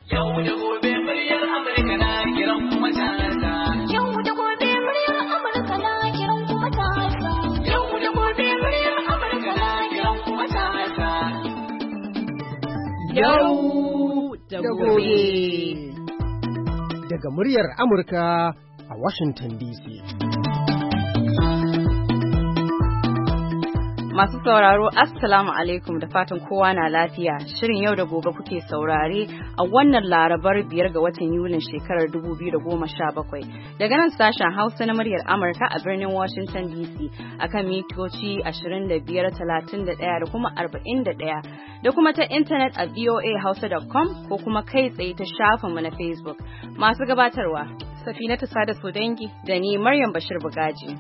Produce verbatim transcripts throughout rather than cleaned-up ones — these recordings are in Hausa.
Yau da gobe muryar Amurka na kiran kuma tasa. Yau da gobe muryar Amurka na kiran kuma tasa. Yau da gobe muryar Amurka na kiran kuma tasa. Yau da gobe. Daga muryar Amurka a Washington D C. Masu sauraro, Assalamu alaikum da fatan kowa na lafiya. Shirin yau da gobe kuke saurare a wannan larabar biyar ga watan Yulin shekarar dubu biyu da goma sha bakwai. Daga nan sashen Hausa na muryar Amurka a birnin Washington D C akan mitoci ashirin da biyar, talatin da ɗaya da kuma arba'in da ɗaya da kuma ta intanet a v o a hausa dot com ko kuma kai tsaye ta shafinmu na Facebook. Masu gabatarwa, Safinatu Sada Sodangi da ni Maryam Bashir Bugaji.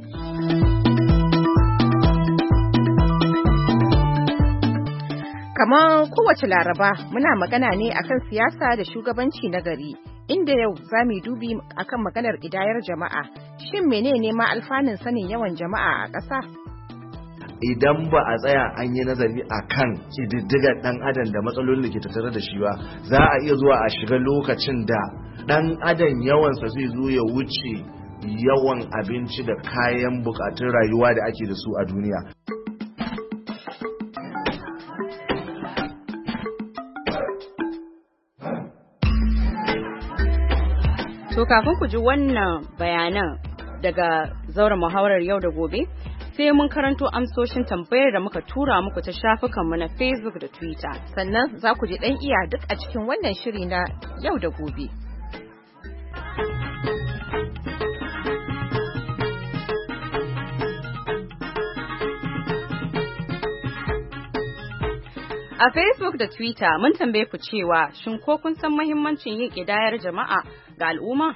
Kamar kowace Laraba muna magana ne akan siyasa da shugabanci na gari, inda yau za mu dubi akan maganar ƙidayar jama'a. Shin menene ma alfanun sanin yawan jama'a a ƙasa? Idan ba a tsaya an yi nazari a kan ƙididdigar ɗan adam da matsalolin da ke tattare da shi ba, za a iya zuwa a shiga lokacin da ɗan adam yawansa zai zo ya wuce yawan abinci da kayan buƙatun rayuwa da ake da su a duniya. To kafin ku ji wannan bayanan daga zauren muhawarar yau da gobe, sai mun karanto amsoshin tambayar da muka tura muku ta shafukanmu na Facebook da Twitter. Sannan za ku ji ɗan iya duk a cikin wannan shiri na yau da gobe. A Facebook da Twitter mun tambaye ku cewa shin ko kun san muhimmancin yin ƙidayar jama'a ga al'umma?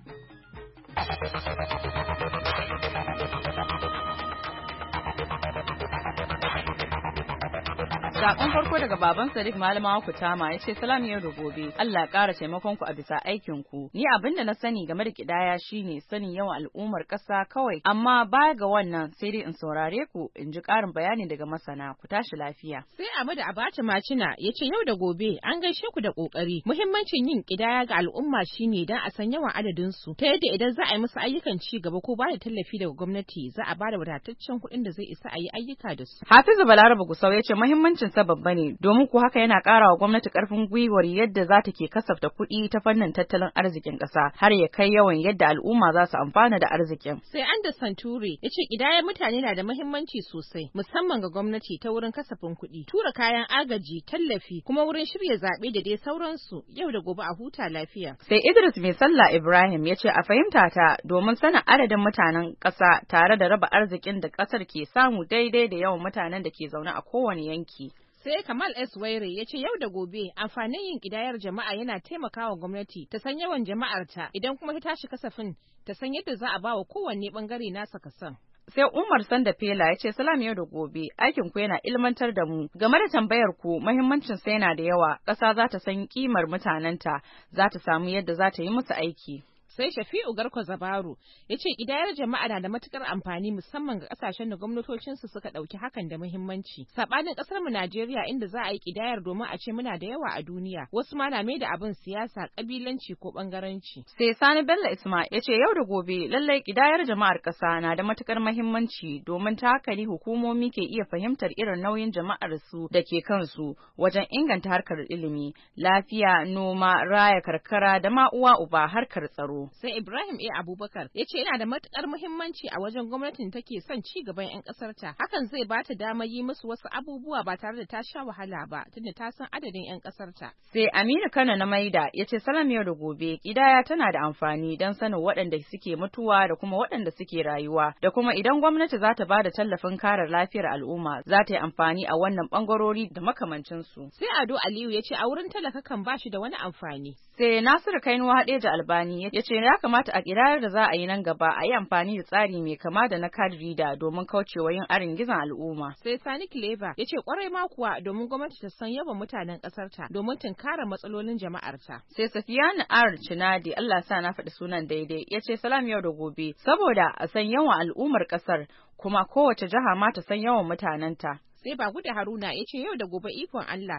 Sakon farko daga baban Sadiq Malamawa Kutama ya ce salam yau da gobe, Allah ƙara taimakon ku a bisa aikin ku. Ni abin da na sani game da kidaya shine sanin yawan al'ummar ƙasa kawai, amma baya ga wannan sai dai in saurare ku in ji ƙarin bayani daga masana. Ku tashi lafiya. Sai Ahmadu Abacha Macina ya ce yau da gobe an gaishe ku da ƙoƙari. Muhimmancin yin kidaya ga al'umma shine dan a san yawan adadin su, ta yadda idan za a yi musu ayyukan ci gaba ko ba da tallafi daga gwamnati za a ba da wadataccen kuɗin da zai isa a yi ayyuka da su. Hafizu Balarabe Gusau ya ce muhimmancin sa babba ne, domin ku haka yana ƙara wa gwamnati ƙarfin gwiwar yadda za ta ke kasafta kuɗi ta fannin tattalin arzikin ƙasa har ya kai yawan yadda al'umma za su amfana da arzikin. Sai Anderson Ture ya ce ƙidayar mutane na da muhimmanci sosai, musamman ga gwamnati ta wurin kasafin kuɗi, tura kayan agaji, tallafi, kuma wurin shirya zaɓe da dai sauransu. Yau da gobe a huta lafiya. Sai Idris Mai Sallah Ibrahim ya ce a fahimta ta domin sanin adadin mutanen ƙasa tare da raba arzikin da ƙasar ke samu daidai da yawan mutanen da ke zaune a kowane yanki. Sai Kamal S. Waire ya ce yau da gobe amfanin yin ƙidayar jama'a yana taimakawa gwamnati ta san yawan jama'arta, idan kuma ta tashi kasafin ta san yadda za a ba wa kowanne bangare nasa kasan. Sai Umar Sanda Fela ya ce salam yau da gobe, aikin ku yana ilmantar da mu game da tambayar ku, muhimmancin sa yana da yawa. Ƙasa za ta san kimar mutanenta, za ta samu yadda za ta yi musu aiki. Sai Shafi'u Garko Zabaru ya ce ƙidayar jama'a na da matukar amfani musamman ga ƙasashen da gwamnatocinsu suka ɗauki hakan da muhimmanci. Saɓanin ƙasarmu Najeriya inda za a yi ƙidayar domin a ce muna da yawa a duniya, wasu ma na mai da abin siyasa, ƙabilanci ko ɓangaranci. Sai Sani Bello Isma ya ce yau da gobe lallai ƙidayar jama'ar ƙasa na da matukar muhimmanci, domin ta haka ne hukumomi ke iya fahimtar irin nauyin jama'ar su da ke kansu wajen inganta harkar ilimi, lafiya, noma, raya karkara da ma uwa uba harkar tsaro. Sai Ibrahim A. Abubakar ya ce yana da matukar muhimmanci a wajen gwamnatin take son ci gaban 'yan ƙasarta. Hakan zai ba ta damar yi musu wasu abubuwa ba tare da ta sha wahala ba, tunda ta san adadin 'yan ƙasarta. Sai Aminu Kano na Maida ya ce salam yau da gobe, ƙidaya tana da amfani don sanin waɗanda suke mutuwa da kuma waɗanda suke rayuwa, da kuma idan gwamnati za ta ba da tallafin kare lafiyar al'umma za ta yi amfani a wannan ɓangarori da makamancinsu. Sai Ado Aliyu ya ce a wurin talaka kan ba shi da wani amfani. Sai Nasiru Kainuwa Hadeja Albani ya ce ya kamata a ƙidayar da za a yi nan gaba a yi amfani da tsari mai kama da na card reader domin kaucewa yin arin gizon al'umma. Sai Sani Clever ya ce kwarai ma kuwa domin gwamnati ta san yawan mutanen ƙasarta domin tunkara matsalolin jama'arta. Sai Safiyanu R. Chinadi, Allah sa na faɗi sunan daidai, ya ce salam yau da gobe, saboda a san yawan al'ummar ƙasar kuma kowace jiha ma ta san yawan mutanenta. Sai Baguda Haruna ya ce yau da gobe ikon Allah,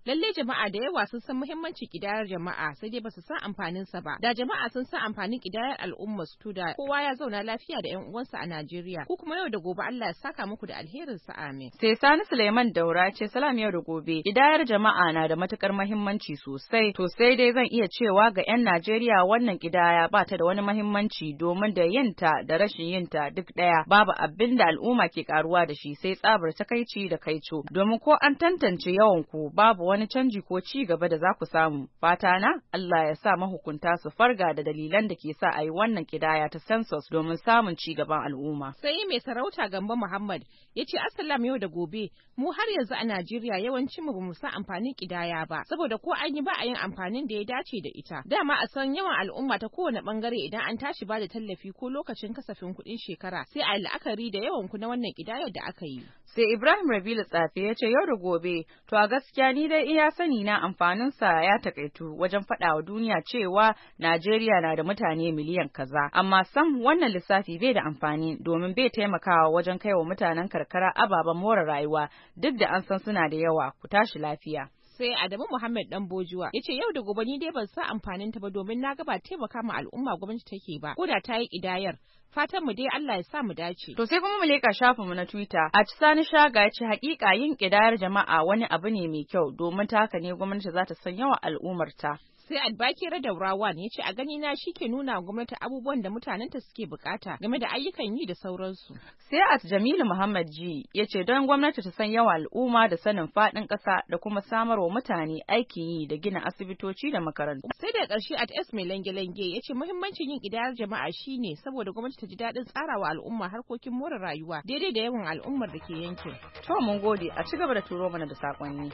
Lalle jama'a da yawa sun san muhimmancin kidayar jama'a sai dai basu san amfanin sa ba. Da jama'a sun san amfanin kidayar al'umma su da kowa ya zauna lafiya da ƴan uwansa a Najeriya. Ku kuma yau da gobe Allah ya saka muku da alherin sa amin. Sai Sani Suleiman Daura ce salam yau da gobe. Kidayar jama'a na da matukar muhimmanci sosai. To sai dai zan iya cewa ga ƴan Najeriya wannan kidaya ba ta da wani muhimmanci domin da yinta da rashin yinta duk daya. Babu abin da al'umma ke karuwa da shi sai tsabar takaici da kaico. Domin ko an tantance yawan ku babu wani canji ko ci gaba da za ku samu. Fata na Allah ya sa mahukunta su farga da dalilan da ke sa a yi wannan kidaya ta census domin samun ci gaban al'umma. Sai mai sarauta Gambo Muhammad ya ce assalam yau da gobe mu har yanzu a Najeriya yawancin mu bamu san amfanin kidaya ba saboda ko an yi ba a yin amfanin da ya dace da ita. Dama a san yawan al'umma ta kowane bangare idan an tashi ba da tallafi ko lokacin kasafin kuɗin shekara sai a yi la'akari da yawan ku na wannan kidayar da aka yi. Sai Ibrahim Rabilu Tsafe ya ce yau da gobe to a gaskiya ni dai iya sani na amfanin sa ya takaitu wajen faɗa wa duniya cewa Najeriya na da mutane miliyan kaza amma sam wannan lissafi bai da amfani domin bai taimakawa wajen kaiwa mutanen karkara ababen more rayuwa duk da an san suna da yawa. Ku tashi lafiya. Sai Adamu Muhammad dan Bojuwa yace yau da gobe ni dai ban sa amfanin ta ba domin na ga ba taimaka ma al'umma gwamnati take ba ko da ta yi kidayar. Fatan mu dai Allah ya sa mu dace. To sai kuma mu leka shafin mu na Twitter. A Sani Shaga ya ce hakika yin kidayar jama'a wani abu ne mai kyau domin ta haka ne gwamnati za ta san yawan al'ummar ta. Sai Adbakira Daurawan ya ce a gani na shi ke nuna gwamnati abubuwan da mutanenta suke bukata game da ayyukan yi da sauransu. Sai at Jamilu Muhammad Ji ya ce don gwamnati ta san yawan al'umma da sanin faɗin ƙasa da kuma samar wa mutane aikin yi da gina asibitoci da makarantu. Sai da ƙarshe at S mai lange-lange ya ce muhimmancin yin ƙidayar jama'a shine saboda gwamnati ta ji daɗin tsarawa al'umma harkokin more rayuwa daidai da yawan al'ummar da ke yankin. To mun gode a ci gaba da turo mana da saƙonni.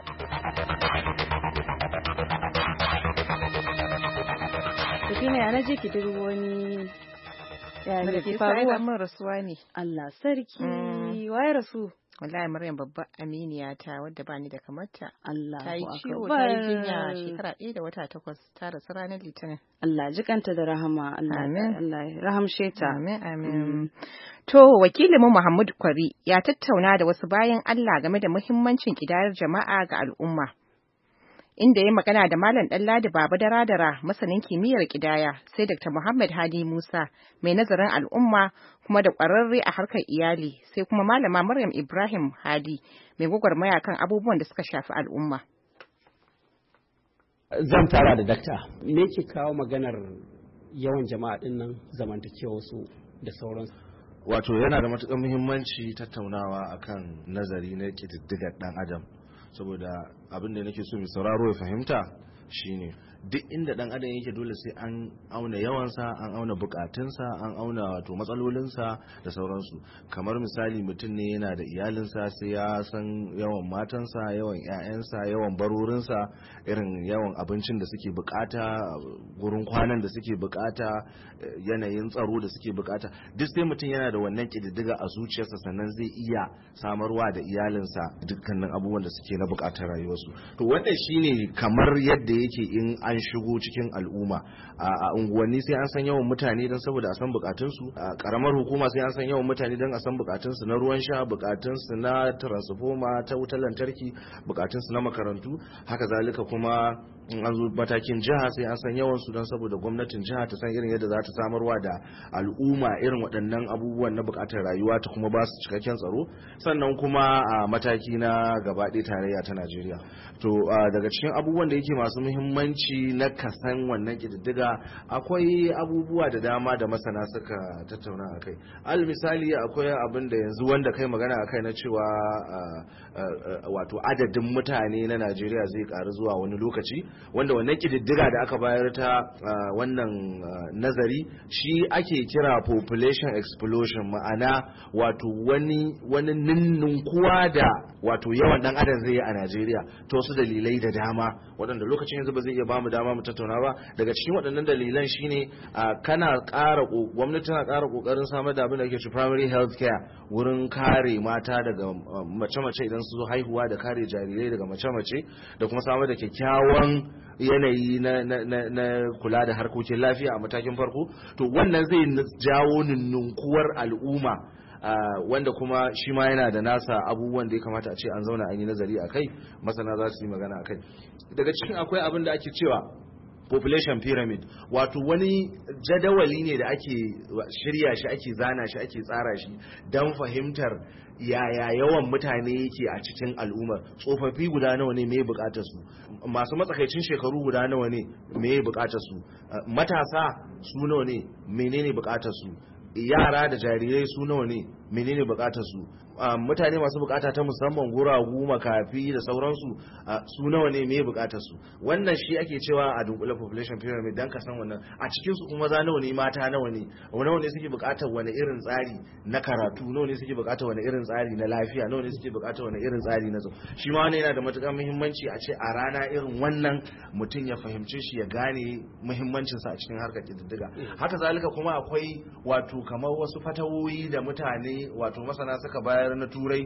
Sakina ya naje ki duk wani ya da ke faruwa mun rasuwa ne. Allah sarki waye rasu? Wallahi Maryam babbar aminiya ta wadda bani da kamarta. Allah ta yi ciwo ta yi jinya shekara ɗaya da wata takwas ta rasu ranar Litinin. Allah jikanta da rahama. Allah Allah rahamshe ta. Amin amin. To wakilinmu Muhammad Kwari ya tattauna da wasu bayan Allah game da muhimmancin kidayar jama'a ga al'umma. Inda ya magana da Malam Ɗanladi Baba Dara-Dara masanin kimiyyar ƙidaya, sai Dakta Muhammad Hadi Musa mai nazarin al'umma kuma da ƙwararre a harkar iyali, sai kuma Malama Maryam Ibrahim Hadi mai gwagwarmaya kan abubuwan da suka shafi al'umma. Zan fara da dakta. Me ke kawo maganar yawan jama'a ɗin nan zamantakewa su da sauransu? Wato yana da matuƙar muhimmanci tattaunawa akan nazari na ƙididdigar ɗan adam. Saboda abin da nake so mai sauraro ya fahimta shine duk inda dan adam yake dole sai an auna yawansa, an auna bukatunsa, an auna wato matsalolinsa da sauransu. Kamar misali mutum ne yana da iyalinsa sai ya san yawan matansa, yawan 'ya'yansa, yawan barorinsa, irin yawan abincin da suke bukata, gurin kwanan da suke bukata, yanayin tsaro da suke bukata. Duk sai mutum yana da wannan kididdiga a zuciyarsa sannan zai iya samarwa da iyalinsa dukkanin abubuwan da suke na bukatar rayuwarsu. To wannan shine kamar yadda yake in an shigo cikin al'umma. A unguwanni sai an san yawan mutane don saboda a san bukatunsu. A karamar hukuma sai an san yawan mutane don a san bukatunsu na ruwan sha, bukatunsu na transformer ta wutar lantarki, bukatunsu na makarantu. Haka zalika kuma in an zo matakin jiha sai an san yawansu don saboda gwamnatin jiha ta san irin yadda za ta samarwa da al'umma irin waɗannan abubuwan na bukatar rayuwa ta kuma ba su cikakken tsaro. Sannan kuma a mataki na gabaɗaya tarayya ta Najeriya. To daga cikin abubuwan da yake masu muhimmanci na kasan wannan kididdiga akwai abubuwa da dama da masana suka tattauna a kai. Al misali akwai abin da yanzu wanda kai magana a kai na cewa wato adadin mutane na Najeriya zai karu zuwa wani lokaci, wanda wannan kididdiga da aka bayar ta wannan nazari shi ake kira population explosion, ma'ana wato wani wani ninninkuwa da wato yawan dan adam zai yi a Najeriya to su dalilai da dama waɗanda lokacin yanzu ba zai iya bamu dama mu tattauna ba. Daga cikin waɗannan dalilan shine kana ƙara gwamnati tana ƙara ƙoƙarin samar da abin da ake cewa primary health care, wurin kare mata daga mace-mace idan su zo haihuwa da kare jarirai daga mace-mace da kuma samar da kyakkyawan yanayi na, na, na, na kula da harkokin lafiya a matakin farko. To wannan zai jawo ninnunkuwar al'umma wanda kuma shi ma yana da nasa abubuwan da ya kamata a ce an zauna an yi nazari a kai, masana za su yi magana a kai. Daga cikin akwai abin da ake cewa population pyramid, wato wani jadawali ne da ake shirya shi, ake zana shi, ake tsara shi don fahimtar yaya yawan mutane yake a cikin al'ummar. Tsofaffi guda nawa ne, me bukatar su? Masu matsakaicin shekaru guda nawa ne, me bukatar su? Matasa su nawa ne, menene bukatar su? Yara da jarirai su nawa ne, menene bukatar su? Mutane masu bukata ta musamman, guragu, makafi da sauransu su nawa ne, me bukatar su? Wannan shi ake cewa a dunkule population pyramid, dan ka san wannan. A cikin su kuma za nawa ne, mata nawa ne, nawa ne suke bukatar wani irin tsari na karatu, nawa ne suke bukatar wani irin tsari na lafiya, nawa ne suke bukatar wani irin tsari na tsaro. Shi ma wannan yana da matukar muhimmanci a ce a rana irin wannan mutum ya fahimce shi, ya gane muhimmancin sa a cikin harkar kididdiga. Haka zalika kuma akwai wato kamar wasu fatawoyi da mutane wato masana suka bayar na turai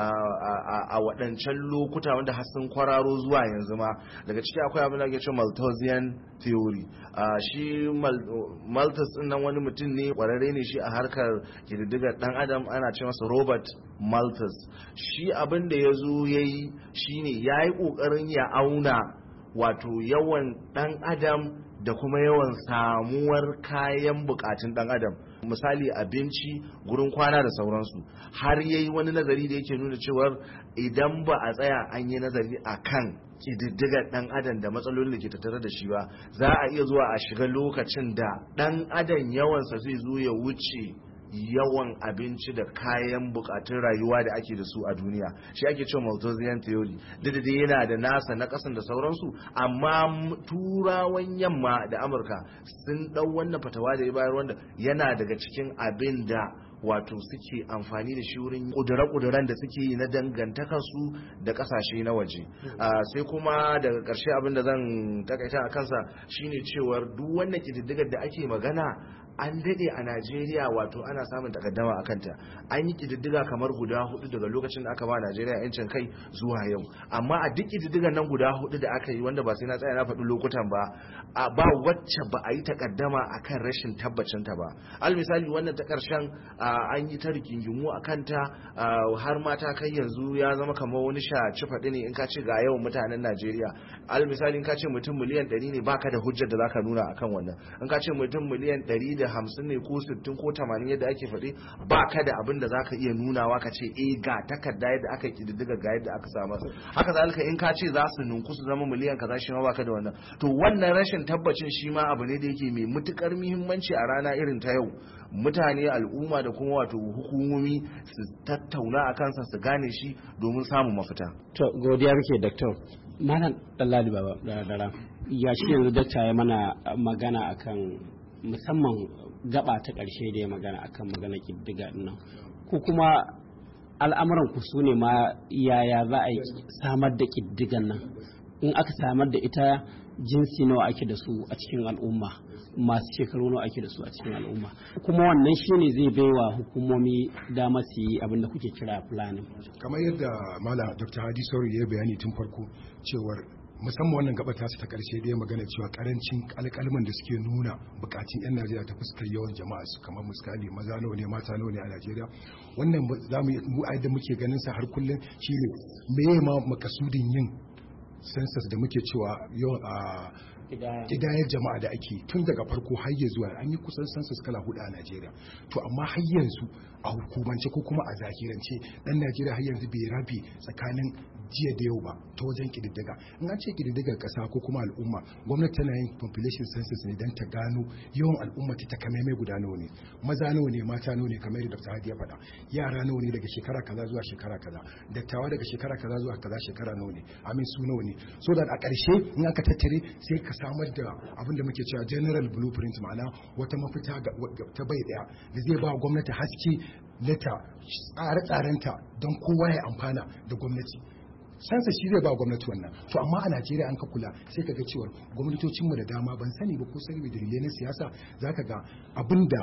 a waɗancan lokuta wanda har sun kwararo zuwa yanzu ma. Daga ciki akwai abin da ake cewa Malthusian theory. Shi Malthus din nan wani mutum ne kwararre ne shi a harkar kididdigar dan adam, ana ce masa Robert Malthus. Shi abin da ya zo ya yi shine ya yi ƙoƙarin ya auna wato yawan dan adam da kuma yawan samuwar kayan bukatun dan adam, misali abinci, gurin kwana da sauransu. Har yayi wani nazari da yake nuna cewa idan ba a tsaya an yi nazari akan kididdigar dan adam da matsalolin da ke tattare da shi ba, za a iya zuwa a shiga lokacin da dan adam yawansa zai zo ya wuce yawan abinci da kayan bukatun rayuwa da ake da su a duniya. Shi ake cewa Malthusian theory. Duk da yana da nasa na kasan da sauransu, amma turawan yamma da Amurka sun dau wannan fatawa da ya bayar, wanda yana daga cikin abin da wato suke amfani da shi wurin kudura-kuduran da suke yi na dangantakarsu da kasashe na waje. Sai kuma daga ƙarshe abin da zan takaita a kansa shine cewar duk wannan kididdigar da ake magana an dade a Najeriya wato ana samun takaddama a kanta. An yi kididdiga kamar guda hudu daga lokacin da aka ba Najeriya yancin kai zuwa yau, amma a duk kididdigan nan guda hudu da aka yi, wanda ba sai na tsaya na faɗi lokutan ba, a ba wacce ba a yi takaddama akan rashin tabbacin ta ba. Al misali wannan ta ƙarshen an yi ta rigingimu a kanta, har mata kai yanzu ya zama kamar wani shaci faɗi ne in ka ce ga yawan mutanen Najeriya. Al misali in ka ce mutum miliyan ɗari ne, baka da hujjar da zaka nuna akan wannan. In ka ce mutum miliyan ɗari da hamsin ne ko sittin ko tamanin yadda ake faɗi, ba ka da abin da za ka iya nunawa ka ce eh ga takarda yadda aka kididdiga ga yadda aka samu. Haka zalika in ka ce za su ninku su zama miliyan kaza, shi ma ba ka da wannan. To wannan rashin tabbacin shi ma abu ne da yake mai matukar muhimmanci a rana irin ta yau. Mutane, al'umma da kuma wato hukumomi su tattauna a kansa, su gane shi domin samun mafita. To godiya muke Doctor Malam Ɗanladi Baba Dara. Ya shi yanzu dakta ya mana magana akan musamman gaba ta ƙarshe da ya magana akan magana ƙiddiga nan, ko kuma al'amuran ku su ne ma yaya za a yi samar da ƙiddigan nan? In aka samar da ita, jinsi nawa ake da su a cikin al'umma, masu shekaru nawa ake da su a cikin al'umma, kuma wannan shine zai baiwa hukumomi dama su yi abin da kuke kira planning. Kamar yadda Malam Doctor Hadi Sauri ya bayani tun farko cewar musamman wannan gaba ta ta karshe da ya magana cewa karancin alƙalman da suke nuna bukatun yan Najeriya ta fuskar yawan jama'a su, kamar misali maza nawa ne, mata nawa ne a Najeriya. Wannan za mu mu a yadda muke ganin sa har kullum shine meye ma makasudin yin census da muke cewa yawan a kidayar jama'a da ake tun daga farko har ya zuwa an yi kusan census kala hudu a Najeriya. To amma har yanzu a hukumance ko kuma a zahirance dan Najeriya har yanzu bai rabe tsakanin jiya da yau ba ta wajen kididdiga. In an ce kididdigar kasa ko kuma al'umma, gwamnati tana yin population census ne don ta gano yawan al'umma ta takamaimai guda nawa ne, maza nawa ne, mata nawa ne, kamar yadda Doctor Hadi ya faɗa, yara nawa ne daga shekara kaza zuwa shekara kaza, dattawa daga shekara kaza zuwa kaza shekara nawa ne, amin su nawa ne. So da a ƙarshe in aka tattare sai ka samar da abin da muke cewa general blueprint, ma'ana wata mafita ta bai daya da zai ba gwamnati haske na ta tsare-tsarenta don kowa ya amfana da gwamnati. sansa shi zai ba gwamnati wannan. To amma a Najeriya an ka kula sai ka ga cewa gwamnatocinmu da dama, ban sani ba ko saboda dalilai na siyasa, zaka ga abinda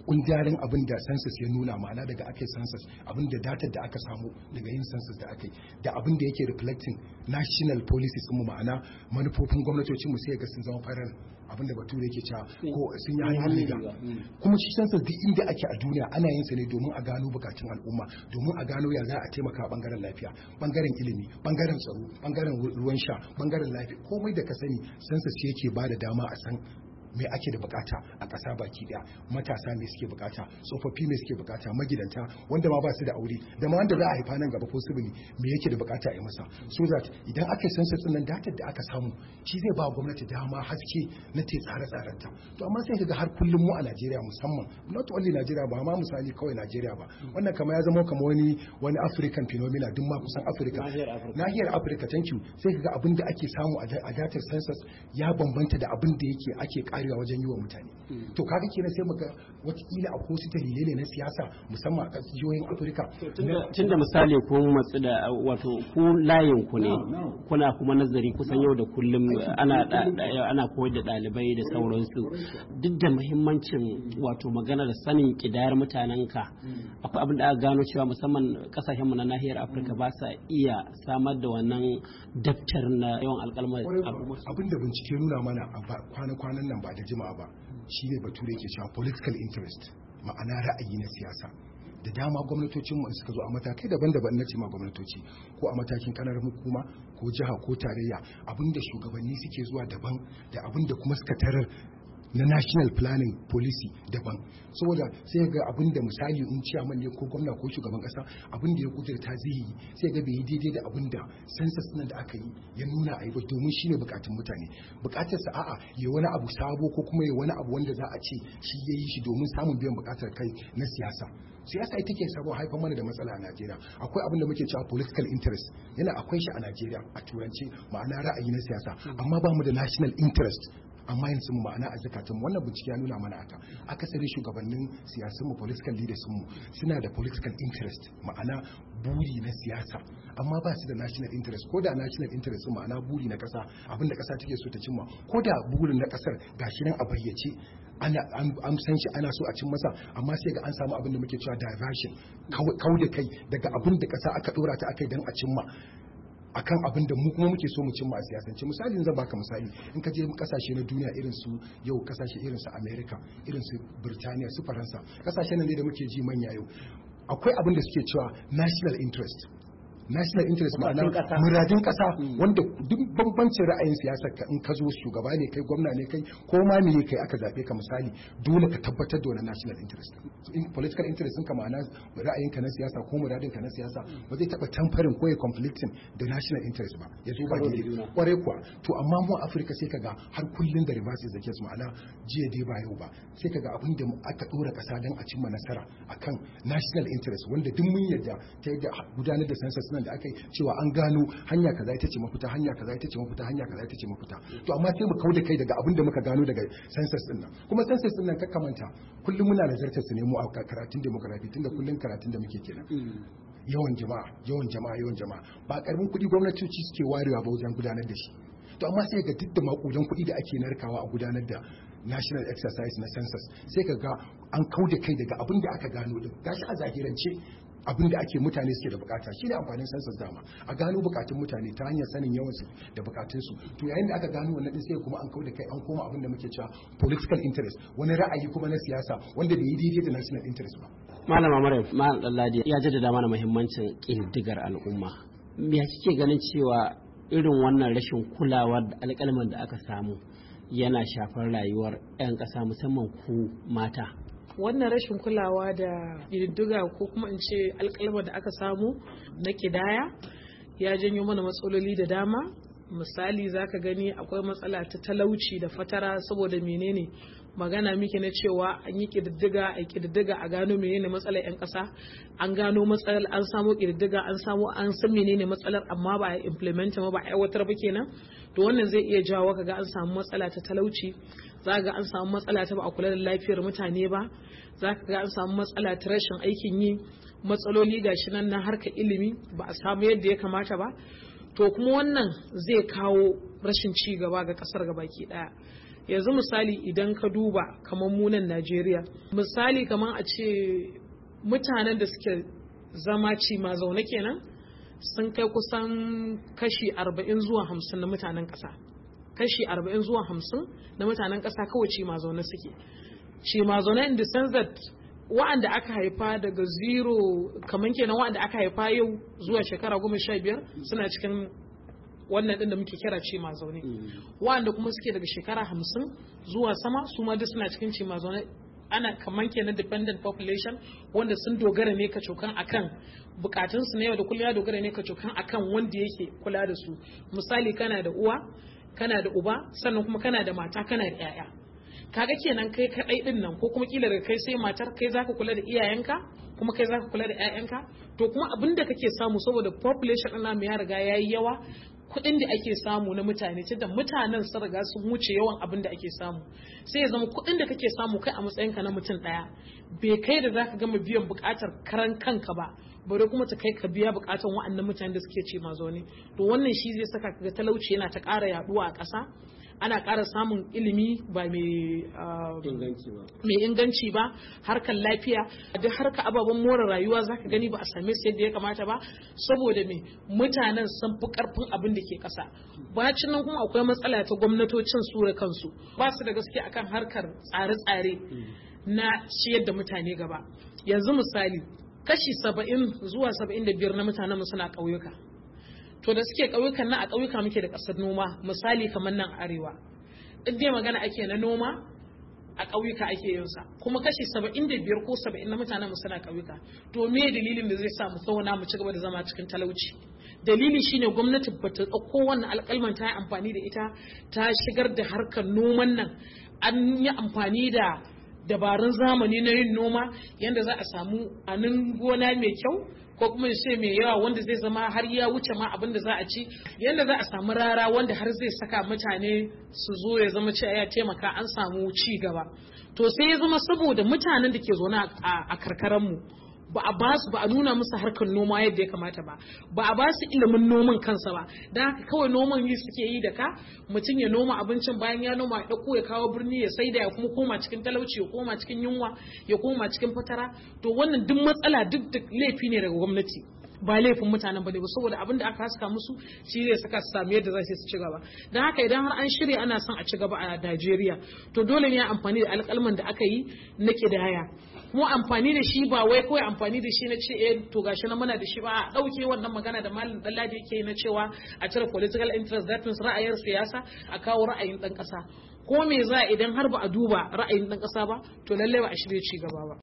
kundarin abin da census ya nuna, ma'ana daga aka yi census abin da data da aka samu daga yin census da aka yi da abin da yake reflecting national policies mu, ma'ana manufofin gwamnatocin mu sai ga sun zama farar abin da bature yake cewa ko sun yi hanyar riga. Kuma shi census duk inda ake a duniya ana yin sa ne domin a gano bukatun al'umma, domin a gano ya za a taimaka bangaren lafiya, bangaren ilimi, bangaren tsaro, bangaren ruwan sha, bangaren lafiya, komai da ka sani census yake ba da dama a san me ake da bukata a ƙasa baki daya, matasa me suke bukata, tsofaffi me suke bukata, magidanta wanda ma ba su da aure da ma wanda za a haifa nan gaba possibly me yake da bukata a yi masa, so that idan aka yi census din nan datar da aka samu shi zai ba gwamnati dama haske na te tsare-tsaren ta. To amma sai kaga har kullum mu a Najeriya musamman, not only Najeriya ba ma misali kawai Najeriya ba, wannan kamar ya zama kamar wani wani African phenomena duk ma kusan Africa, nahiyar Africa, thank you. Sai kaga abin da ake samu a datar census ya bambanta da abin da yake ake karewa wajen yi wa mutane. To kaga kenan sai muga watakila a ko su dalilai ne na siyasa musamman a jihohin Afirka. Tunda misali kun matsu da wato ku layin ku ne kuna kuma nazari kusan yau da kullum ana ana koyar da ɗalibai da sauransu, duk da muhimmancin wato magana da sanin kidayar mutanen ka, akwai abin da aka gano cewa musamman kasashen mu na nahiyar Afirka ba sa iya samar da wannan daftar na yawan alƙalmar. Abin da bincike nuna mana a kwana-kwanan nan ba da jima'a ba shi ne bature ke cewa political interest, ma'ana ra'ayi na siyasa. Da dama gwamnatocin mu suka zo a matakai daban-daban na cima gwamnatoci, ko a matakin kanar hukuma ko jiha ko tarayya, abinda shugabanni suke zuwa daban da abinda kuma suka tarar na national planning policy daban. Saboda sai ga abin da misali in ciyaman ne ko gwamna ko shugaban kasa abin da ya kudurta zai yi sai ga bai yi daidai da abin da census nan da aka yi ya nuna a yi ba, domin shine bukatun mutane. Bukatar sa a'a ya wani abu sabo ko kuma ya wani abu wanda za a ce shi ya yi shi domin samun biyan bukatar kai na siyasa. Siyasa ita ke sabo haifar mana da matsala a Najeriya. Akwai abin da muke cewa political interest, yana akwai shi a Najeriya a turanci, ma'ana ra'ayi na siyasa, amma ba mu da national interest. Amma yanzu mu ma'ana a zakatun wannan bincike ya nuna mana haka. Akasari shugabannin siyasun mu, political leaders mu suna da political interest, ma'ana buri na siyasa, amma ba su da national interest. Ko da national interest ma'ana buri na kasa, abinda kasa take so ta cimma, ko da burin na kasar gashi nan a bayyace ana an san shi ana so a cin masa, amma sai ga an samu abin da muke cewa diversion, kau da kai daga abin da kasa aka dora ta akai dan a cimma akan abin da mu kuma muke so mu cimma a siyasance. Misali zan baka misali, in ka je kasashe na duniya irin su yau kasashe irin su America, irin su Birtaniya, su Faransa, kasashen nan ne da muke ji manya yau, akwai abin da suke cewa national interest. National interest ma'ana muradin kasa, wanda duk bambancin ra'ayin siyasar ka in ka zo shugaba ne kai, gwamna ne kai, ko ma me kai aka zabe ka misali, dole ka tabbatar da wannan national interest. In political interest ɗinka ma'ana ra'ayin ka na siyasa ko muradin ka na siyasa ba zai taba tamfarin ko ya conflicting da national interest ba, ya zo ba daidai kware kuwa. To amma mu Afirka sai kaga har kullun da reverse is the case, ma'ana jiya dai ba yau ba, sai kaga abin da aka dora kasa dan a cimma nasara akan national interest, wanda duk mun yarda ta yadda gudanar da census da aka yi cewa an gano hanya kaza ita ce mafita, hanya kaza ita ce mafita, hanya kaza ita ce mafita. To amma sai mu kauda kai daga abin da muka gano daga census din nan. Kuma census din nan ka kamanta kullum muna nazartar su ne mu a karatun demography, tunda kullum karatun da muke kenan. Yawan jama'a, yawan jama'a, yawan jama'a. Ba karbin kuɗi gwamnatoci suke warewa ba wajen gudanar da shi. To amma sai ga duk da makudan kuɗi da ake narkawa a gudanar da national exercise na census, sai ka ga an kauda kai daga abin da aka gano din. Gashi a zahirance abin da ake mutane suke da bukata shine amfanin census dama, a gano bukatun mutane ta hanyar sanin yawansu da bukatunsu. To yayin da aka gano wannan din sai kuma an kauda kai an koma abin da muke cewa political interest, wani ra'ayi kuma na siyasa wanda bai yi daidai da national interest ba. Malama Maryam, Malam Ɗanladi ya jaddada mana muhimmancin ƙididdigar al'umma. Me kike ganin cewa irin wannan rashin kulawa da alƙalman da aka samu yana shafar rayuwar 'yan ƙasa musamman ku mata? Wannan rashin kulawa da ƙididdiga ko kuma in ce alƙalma da aka samu na ƙidaya ya janyo mana matsaloli da dama. Misali zaka gani akwai matsala ta talauci da fatara, saboda menene magana muke na cewa an yi ƙididdiga a ƙididdiga a gano menene matsalar 'yan ƙasa, an gano matsalar, an samu ƙididdiga, an samu an san menene matsalar, amma ba a implement ba, ba a aiwatar ba kenan. To wannan zai iya jawo kaga an samu matsala ta talauci, za ga an samu matsala ta ba a kula da lafiyar mutane ba, za ka ga an samu matsala ta rashin aikin yi, matsaloli gashi nan na harkar ilimi ba a samu yadda ya kamata ba. To kuma wannan zai kawo rashin ci gaba ga kasar gabaki daya. yanzu misali idan ka duba kamar munan Najeriya, misali kamar a ce mutanen da suke zama ci ma zaune kenan sun kai kusan kashi arba'in zuwa hamsin na mutanen ƙasa. Kashi arba'in zuwa hamsin na mutanen ƙasa kawai ci ma zaune suke. Ci ma zaune in the sense that wa'anda aka haifa daga zero kamar kenan wa'anda aka haifa yau zuwa shekara goma sha biyar suna cikin wannan din da muke kira ci ma zaune. Wa'anda kuma suke daga shekara hamsin zuwa sama su ma duk suna cikin ci ma zaune. Ana kaman kenan dependent population wanda sun dogara ne kacokan akan bukatunsu na yau da kullum ya dogara ne kacokan akan wanda yake kula da su. Misali kana da uwa, kana da uba, sannan kuma kana da mata, kana da 'ya'ya. Kaga kenan kai kadai din nan ko kuma kila daga kai sai matar kai zaka kula da iyayenka kuma kai zaka kula da 'ya'yanka, to kuma abin da kake samu saboda population ɗin namu ya riga yayi yawa, kuɗin da ake samu na mutane ce da mutanen sun riga sun wuce yawan abin da ake samu, sai ya zama kuɗin da kake samu kai a matsayinka na mutum ɗaya bai kai da zaka gama biyan buƙatar karan kanka ba, bare kuma ta kai ka biya buƙatar wa'annan mutanen da suke ce ma zaune. To wannan shi zai saka kaga talauci yana ta ƙara yaduwa a ƙasa, ana ƙara samun ilimi ba mai inganci ba, harkar lafiya duk harkar ababen more rayuwa zaka gani ba a same su yadda ya kamata ba saboda me mutanen sun fi karfin abin da ke ƙasa. Bacin nan kuma akwai matsala ta gwamnatocin su da kansu ba su da gaske akan harkar tsare-tsare na ciyar da mutane gaba. Yanzu misali kashi saba'in zuwa saba'in da biyar na mutanen mu suna ƙauyuka. To da suke ƙauyukan nan a ƙauyuka muke da ƙasar noma, misali kamar nan arewa in dai magana ake na noma a ƙauyuka ake yin sa, kuma kashi saba'in da biyar ko saba'in na mutanen mu suna ƙauyuka. To me dalilin da zai sa mu zauna mu ci gaba da zama cikin talauci? Dalili shine gwamnati bata ɗauko wannan alƙalman ta yi amfani da ita ta shigar da harkar noman nan, an yi amfani da dabarun zamani na yin noma yadda za a samu anin gona mai kyau ko kuma sai mai yawa wanda zai zama har ya wuce ma abin da za a ci, yadda za a samu rara wanda har zai saka mutane su zo ya zama cewa ya taimaka an samu ci gaba. To sai ya zama saboda mutanen da ke zaune a karkaranmu ba a basu ba a nuna musu harkar noma yadda ya kamata ba, ba a basu ilimin noman kansa ba, don haka kawai noman yi suke yi da ka mutum ya noma abincin bayan ya noma ya ɗauko ya kawo birni ya saida ya kuma koma cikin talauci ya koma cikin yunwa ya koma cikin fatara. To wannan duk matsala duk da laifi ne daga gwamnati ba laifin mutanen ba ne ba, saboda abin da aka haska musu shi zai saka su samu yadda za su ci gaba. Don haka idan har an shirya ana son a ci gaba a Najeriya to dole ne amfani da alƙalman da aka yi na ƙidaya, mu amfani da shi ba wai kawai amfani da shi na ce eh to gashi na muna da shi ba, a dauke wannan magana da malam Dallaji yake na cewa a cire political interest, that means ra'ayin siyasa a kawo ra'ayin dan kasa. Ko me za idan har ba a duba ra'ayin dan kasa ba to lalle ba a shirye ci gaba ba.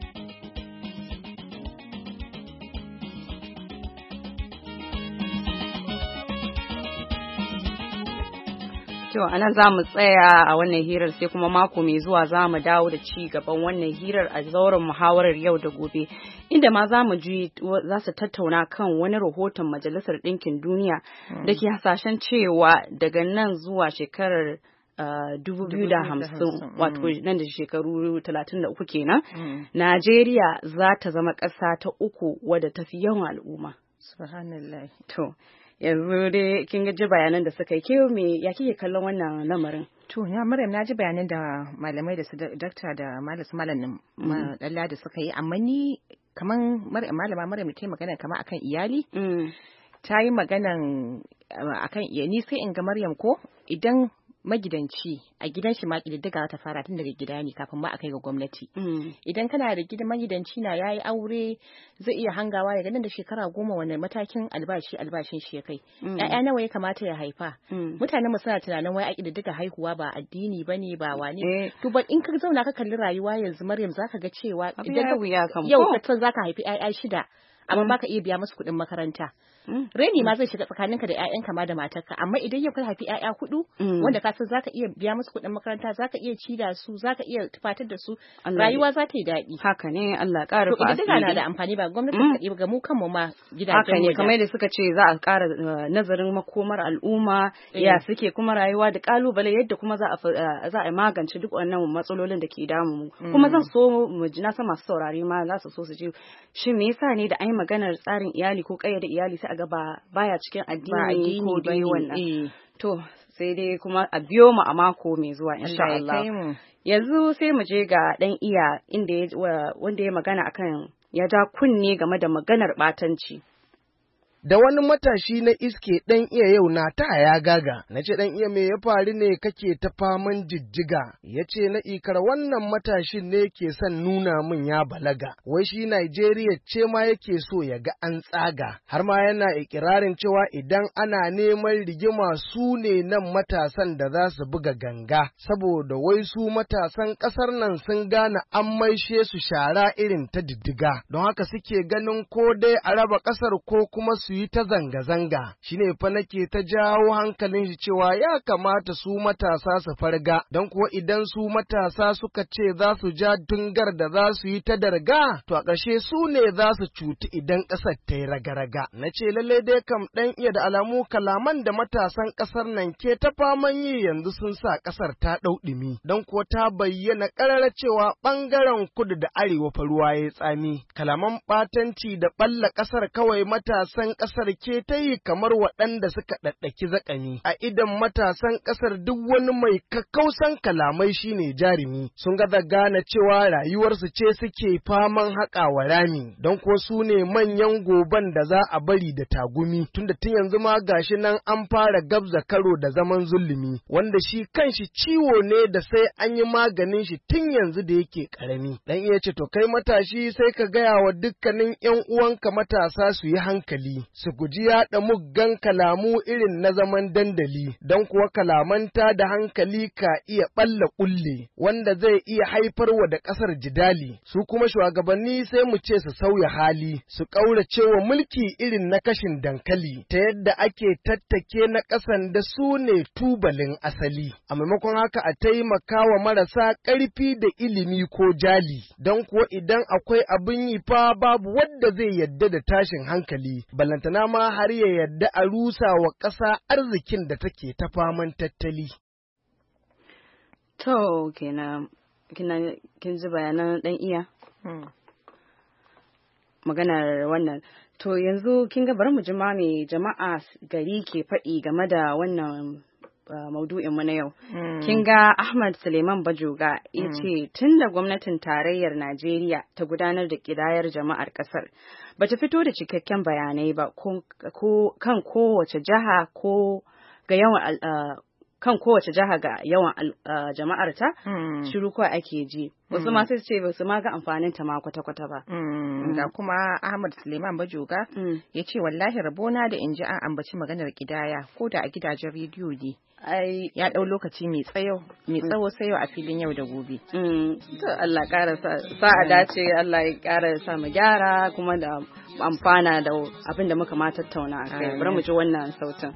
To, anan za mu tsaya a wannan hirar sai kuma mako mai zuwa za mu dawo da ci gaban wannan hirar a zauren muhawarar yau da gobe, inda ma za mu ji za su tattauna kan wani rahoton Majalisar Ɗinkin Duniya da ke hasashen cewa daga nan zuwa shekarar dubu biyu da hamsin wato nan da shekaru talatin da uku kenan, Najeriya za ta zama ƙasa ta uku wadda ta fi yawan al'umma. Subhanallah. To, yanzu dai kin ji bayanan da suka yi, ke me ya kike kallon wannan lamarin? To ya Maryam, na ji bayanan da malamai da su dakta da malam su malamin dalla da suka yi, amma ni kaman malama Maryam ta yi magana kaman akan iyali, ta yi maganan akan iyali, sai in ga Maryam ko idan magidanci a gidan shi ma ƙididdiga ta fara tun daga gida ne kafin ma a kai ga gwamnati. Idan kana da gidan magidanci na yayi aure zai iya hangawa daga nan da shekara goma wani matakin albashi albashin shi ya kai. Ƴaƴa nawa ya kamata ya haifa. Mutanen mu suna tunanin wai a ƙididdiga haihuwa ba addini bane ba wani. To ba in ka zauna ka kalli rayuwa yanzu Maryam zaka ga cewa idan yau ka san zaka haifi ƴaƴa shida amma baka iya biya musu kuɗin makaranta. Reni ma zai shiga tsakaninka da ƴaƴanka ma da matarka, amma idan yau ka haifi ƴaƴa hudu wanda ka san zaka iya biya musu kuɗin makaranta, zaka iya ci da su, zaka iya tufatar da su, rayuwa za ta yi daɗi. Haka ne, Allah ƙara fa asiri. To idan na da amfani ba gwamnati kaɗai ga mu kanmu ma gidajen. Haka ne, kamar da suka ce za a ƙara nazarin makomar al'umma ya suke kuma rayuwa da ƙalubale yadda kuma za a za a magance duk wannan matsalolin da ke damu mu. Kuma zan so mu ji na san masu saurare ma za su so su ji shin me yasa ne da an yi maganar tsarin iyali ko ƙayyade iyali sai a ga ba baya cikin addini ko dai wannan. To sai dai kuma a biyo mu a mako mai zuwa insha Allah. Yanzu sai mu je ga dan iya inda wanda ya magana akan ya ja kunne game da maganar batanci. Da wani matashi na iske ɗan iya yau na ta ya gaga, na ce ɗan iya me ya faru ne kake ta faman jijjiga, ya ce na ikar wannan matashin ne ke son nuna min ya balaga, wai shi Najeriya ce ma yake so ya ga an tsaga, har ma yana ikirarin cewa idan ana neman rigima su ne nan matasan da za su buga ganga, saboda wai su matasan ƙasar nan sun gane an maishe su shara irin ta diddiga, don haka suke ganin ko dai a raba ƙasar ko kuma su su yi ta zanga-zanga, shi ne fa nake ta jawo hankalin shi cewa ya kamata su matasa su farga, don kuwa idan su matasa suka ce za su ja dungar da za su yi ta darga, to a ƙarshe su ne za su cuti idan ƙasar ta yi raga-raga. Na ce lalle dai kam ɗan iya da alamu kalaman da matasan ƙasar nan ke ta faman yi yanzu sun sa ƙasar ta ɗau ɗumi, don kuwa ta bayyana ƙarara cewa ɓangaren kudu da arewa fa ruwa ya tsami. Kalaman ɓatanci da ɓalla ƙasar kawai matasan ƙasar ke ta yi kamar waɗanda suka ɗaɗɗaki zakami. A idan matasan ƙasar duk wani mai kakkausan kalamai shine jarumi, sun gaza gane cewa rayuwarsu ce suke faman haƙa wa rami, don ko su ne manyan goban da za a bari da tagumi, tunda tun yanzu ma gashi nan an fara gabza karo da zaman zulumi, wanda shi kanshi ciwo ne da sai an yi maganin shi tun yanzu da yake ƙarami. Dan iya ce to kai matashi sai ka gaya wa dukkanin ƴan uwanka matasa su yi hankali. Su guji yaɗa muggan kalamu irin na zaman dandali, don kuwa kalamanta da hankali ka iya ɓalla ƙulle, wanda zai iya haifarwa da ƙasar jidali. Su kuma shugabanni sai mu ce su sauya hali, su ƙaurace wa mulki irin na kashin dankali, ta yadda ake tattake na ƙasan da su ne tubalin asali. A maimakon haka a taimaka wa marasa ƙarfi da ilimi ko jali, don kuwa idan akwai abin yi fa babu wadda zai yadda da tashin hankali. Balantana ma har ya yadda a rusa wa ƙasa arzikin da take ta faman tattali. To, kenan kin ji bayanan ɗan iya? Maganar wannan. To, yanzu kin ga bari mu ji ma me jama'a gari ke faɗi game da wannan maudu'in mu na yau. Kin ga Ahmad Suleiman Bajoga ya ce tun da gwamnatin tarayyar Najeriya ta gudanar da ƙidayar jama'ar ƙasar bata fito da cikakken bayanai ba kan kowace jiha ko ga yawan kan kowace jiha ga yawan jama'arta shiru kawai ake ji. Wasu ma sai ce ba su ma ga amfanin ta ma kwata-kwata ba. Ga kuma Ahmad Suleiman Bajoga ya ce wallahi rabona da in ji an ambaci maganar kidaya ko da a gidajen rediyo ne. Ai ya ɗau lokaci mai tsayo mai tsawo sayo a filin yau da gobe. To Allah ƙara sa a dace, Allah ya ƙara sa mu gyara kuma da amfana da abin da muka ma tattauna a kai. Bari mu ji wannan sautin.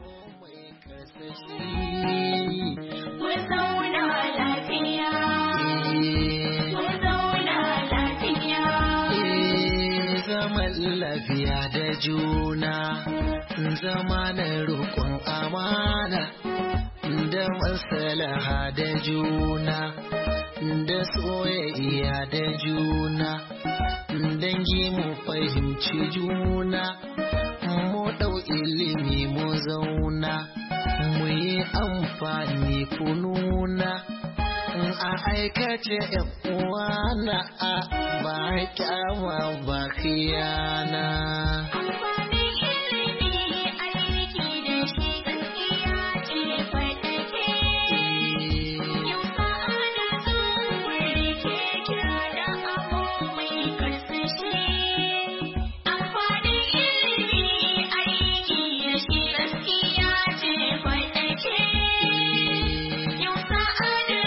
Lafiya da juna, zama na roƙon amana, da masalaha da juna, da soyayya da juna, dangi mu fahimci juna, mu ɗau ilimi mu zauna, mu yi amfani kununa. A aikace uwa na a ba kyawa ba khiyana. Amfanin ilimi aiki da shi gaskiya ce faɗake. Yau sa'ada sun wuri ke kira da abu mai karsashi. Amfanin ilimi aiki da shi gaskiya ce faɗake. Yau sa'ada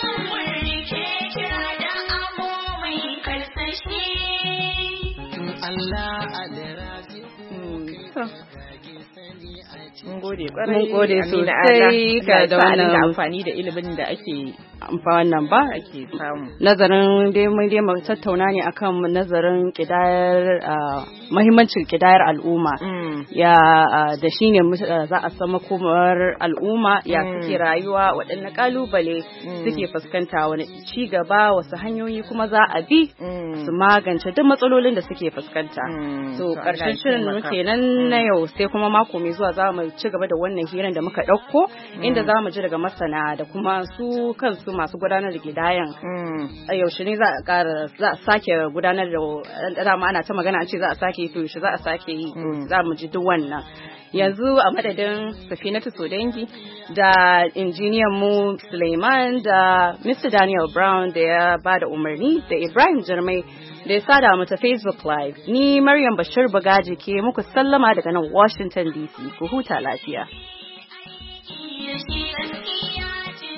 Allah alirazi mun gode kwarai, mun gode sosai ka da wannan amfani da ilimin da ake amfanin ba ake samu. Nazarin dai mun dai mu tattauna ne akan nazarin kidayar muhimmancin kidayar al'umma ya da shine za a san makomar al'umma ya suke rayuwa, waɗanne kalubale suke fuskanta, wani ci gaba, wasu hanyoyi kuma za a bi su magance duk matsalolin da suke fuskanta. So karshen shirin mu kenan na yau, sai kuma mako mai zuwa za mu ci gaba gaba da wannan hirar da muka ɗauko inda za mu ji daga masana da kuma su kansu masu gudanar da gidayen a yaushe ne za a ƙara za a sake gudanar da dama ana ta magana an ce za a sake yi to yaushe za a sake yi za mu ji duk wannan. Yanzu a madadin Safinatu Sodangi da injiniyan mu Suleiman da mister Daniel Brown da ya ba da umarni da Ibrahim Jarmai da ya sada mu ta Facebook Live, ni Maryam Bashir Bagaji ke muku sallama daga nan Washington D C. Ku huta lafiya.